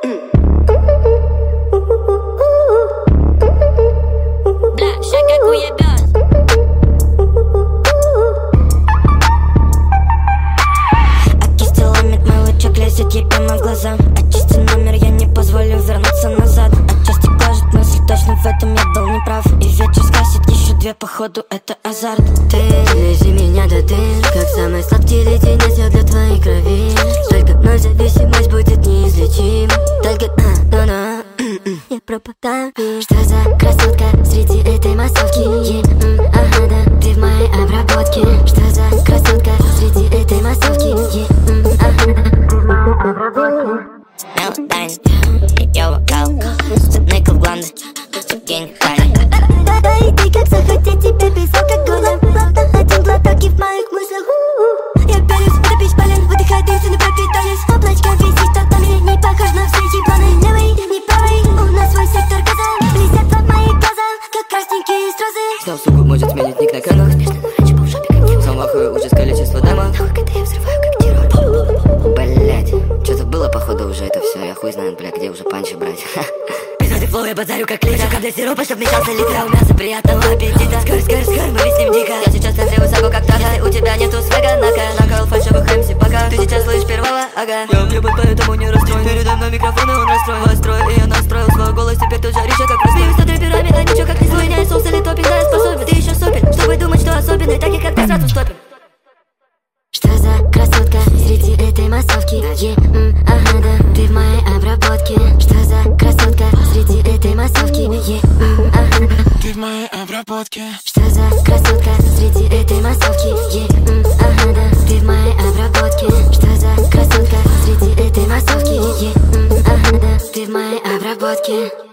Ей прямо в глаза. Очисти номер, я не позволю вернуться назад. Отчасти гложет мысль, точно в этом я был неправ. И вечер скосит еще две, походу это азарт. Ты лези меня до дыр, как самый сладкий леденец я для твоей крови. Только вновь зависимость будет неизлечима. Только я пропадаю. Что за красотка среди этой массовки? Ага, да, ты в моей обработке. Что за красотка среди этой массовки? Ага, да. Ее вокал, стыдный гланды, гениальный. Дай ты как захотеть тебе без алкоголя. Один глоток и в моих мыслях. Я берусь, это бесполезно, выдыхаю дым, цены пропитались. Облачко висит над нами, не похож на все эти планы. Левый, не правый, у нас свой сектор газа. Блестят в моих глазах, как красненькие стразы. Снял суку, может сменить ник на канал. Смешно, но раньше был в шопе, как Дим. Сам махаю ужас количество дама. Но когда я взрываю, как террор. Блять, что-то было походу уже это все. Я хуй знает, бля, где уже панчи брать. Безумный флоу, я базарю как литр. Когда сиропа, чтоб мечтался литр. У мяса приятного аппетита. Скор, мы виснем дико. Я сейчас в центре высоко, как так. Если у тебя нету свега, накал фальшивых МС пока. Ты сейчас слышишь первого, ага. Я въебать, поэтому не расстроен. Передо мной микрофон, и он расстроен. Восстроен, и я настроил свой голос. Теперь тут жарища, как простой. Ты высоты пирамида, ничего как не свой. Меняй соус или топинг, да, я способен. Ты еще супер, чтобы думать, что особенный. Так и как ты сразу стопим. Что за красотка среди этой массовки? Ага, да, ты в моей обработке. Что за красотка среди этой массовки? Ага, да, ты в моей обработке. Что за красотка среди этой массовки? Ага, да, ты в моей обработке. Что за красотка среди этой массовки? Ага, да, ты в моей обработке.